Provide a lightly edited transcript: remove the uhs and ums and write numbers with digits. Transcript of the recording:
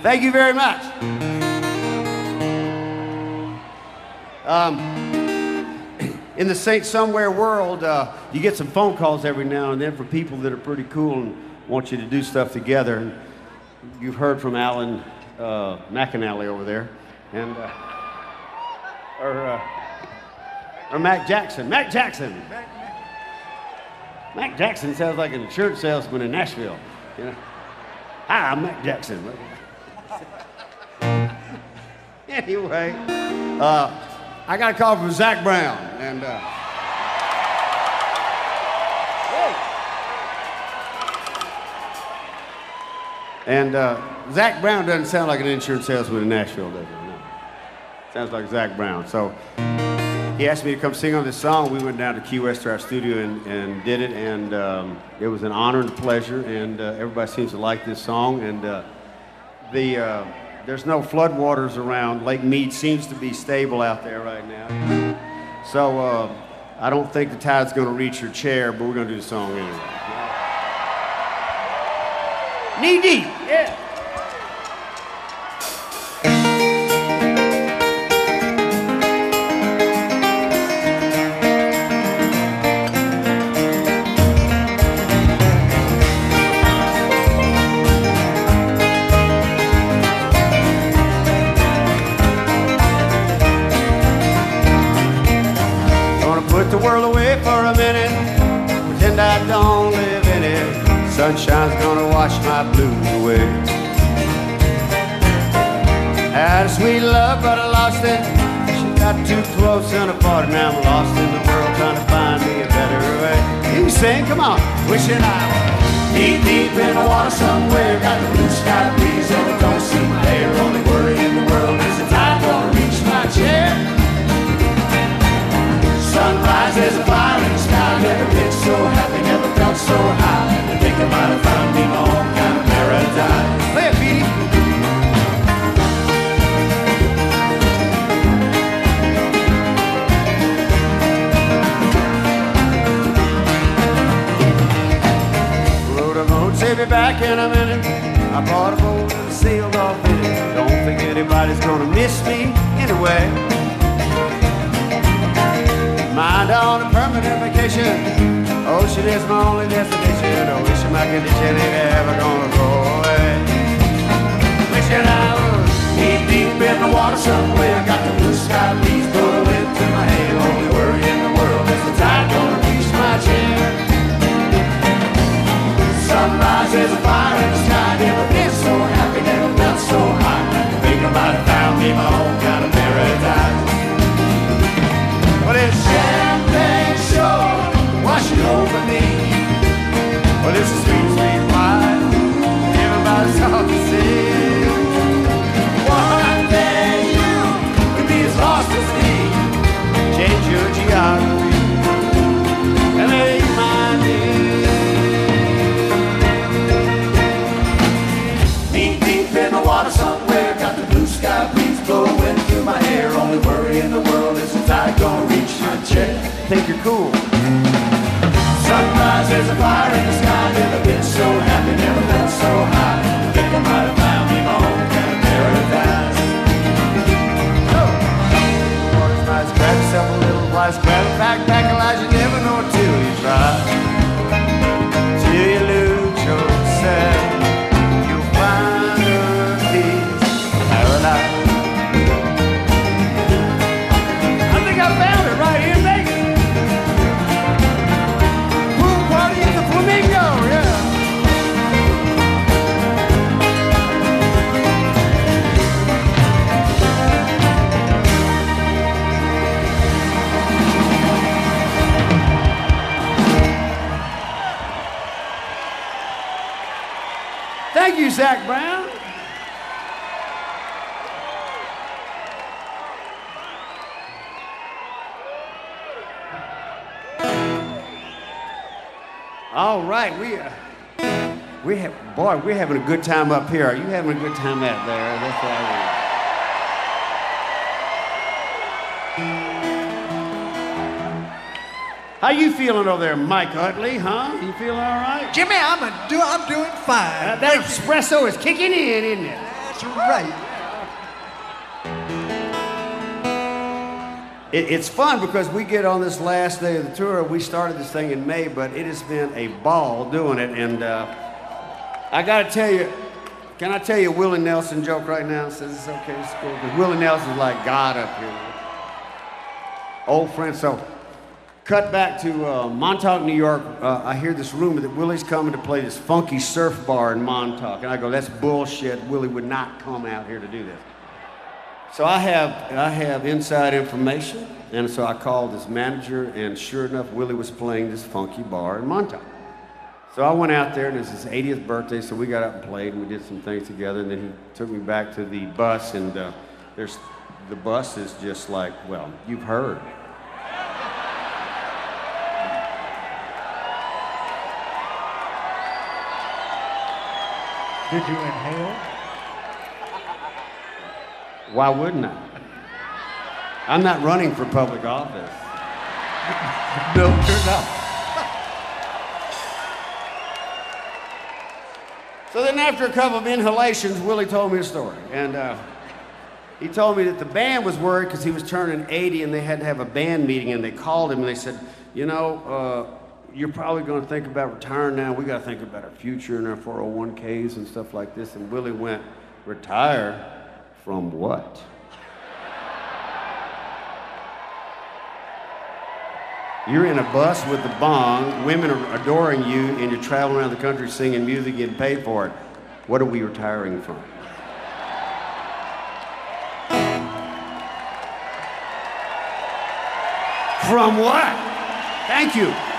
Thank you very much. In the Saint Somewhere world, you get some phone calls every now and then from people that are pretty cool and want you to do stuff together. And you've heard from Alan McAnally over there, and or Mac Jackson. Mac Jackson. Mac Jackson sounds like an insurance salesman in Nashville. You know. Hi, I'm Mac Jackson. Anyway, I got a call from Zac Brown, and Zac Brown doesn't sound like an insurance salesman in Nashville, does he? No. Sounds like Zac Brown. So he asked me to come sing on this song. We went down to Key West to our studio and did it, and it was an honor and a pleasure, and everybody seems to like this song. And there's no floodwaters around. Lake Mead seems to be stable out there right now. So I don't think the tide's going to reach your chair, but we're going to do the song anyway. Knee deep, yeah. Put the world away for a minute, pretend I don't live in it. Sunshine's gonna wash my blues away. Had a sweet love, but I lost it. She got too close and apart, now I'm lost in the world trying to find me a better way. You sing, come on. Wishing I was deep, deep in the water somewhere. Got the blue sky breeze and it don't suit my hair. Only worry in the world is the tide gonna reach my chair. Sunrise, there's a fire in the sky. Never been so happy, never felt so high. I think I might have found me my own kind of paradise. Play it, Petey. Rode a boat, save me back in a minute. I bought a boat and sailed off in it. Don't think anybody's gonna miss me anyway. Mind on a permanent vacation. Ocean is my only destination. Oh, wishing my condition ain't ever gonna go away. Wishing I was deep, deep in the water somewhere. Got the blue sky breeze blowing through my hair. Only worry in the world is the tide gonna reach my chair. Sunrise, there's a fire in the sky. Never been so happy, never felt so high. I think I might have found me my own kind of paradise. Well, it's champagne shore washing over me. Well, it's a sweet, sweet wine. Everybody's off to see. One day you could be as lost as me. Change your geography and make my day. Deep, deep in the water somewhere. Got the blue sky breeze blowing through my hair. Only worry in the world is the tide gonna reach my chair. Think you're cool. Sunrise, there's a fire in the sky. Never been so happy, never felt so high. Think I might have found me my own kind of paradise. Oh, water's nice, grab yourself a little rice, grab a backpack, Elijah, you never know until you try. Till you lose yourself, you'll find a piece of paradise. I think I found it right here, baby. Pool party at the Flamingo, yeah. Thank you, Zac Brown. All right, we're having a good time up here. Are you having a good time out there? That's what I want. How you feeling over there, Mike Utley, huh? You feeling all right? Jimmy, I'm doing fine. That espresso is kicking in, isn't it? That's right. It's fun because we get on this last day of the tour. We started this thing in May, but it has been a ball doing it. And I got to tell you, can I tell you a Willie Nelson joke right now? Says it's okay, it's cool. Because Willie Nelson's like God up here. Old friend. So, cut back to Montauk, New York. I hear this rumor that Willie's coming to play this funky surf bar in Montauk. And I go, that's bullshit. Willie would not come out here to do this. So I have inside information, and so I called his manager, and sure enough, Willie was playing this funky bar in Montauk. So I went out there, and it was his 80th birthday, so we got up and played, and we did some things together, and then he took me back to the bus, and the bus is just like, well, you've heard. Did you inhale? Why wouldn't I? I'm not running for public office. No, you're not. So then after a couple of inhalations, Willie told me a story. And he told me that the band was worried because he was turning 80 and they had to have a band meeting, and they called him and they said, you know, you're probably going to think about retiring now. We got to think about our future and our 401ks and stuff like this. And Willie went, retire? From what? You're in a bus with a bong, women are adoring you, and you're traveling around the country singing music, getting paid for it. What are we retiring from? From what? Thank you.